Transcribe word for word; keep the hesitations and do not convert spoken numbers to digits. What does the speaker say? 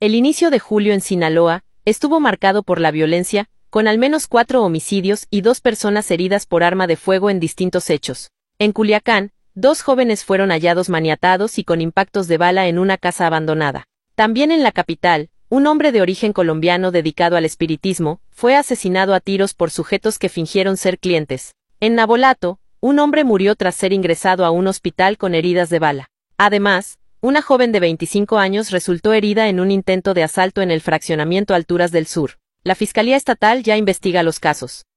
El inicio de julio en Sinaloa estuvo marcado por la violencia, con al menos cuatro homicidios y dos personas heridas por arma de fuego en distintos hechos. En Culiacán, dos jóvenes fueron hallados maniatados y con impactos de bala en una casa abandonada. También en la capital, un hombre de origen colombiano dedicado al espiritismo fue asesinado a tiros por sujetos que fingieron ser clientes. En Navolato, un hombre murió tras ser ingresado a un hospital con heridas de bala. Además, una joven de veinticinco años resultó herida en un intento de asalto en el fraccionamiento Alturas del Sur. La Fiscalía Estatal ya investiga los casos.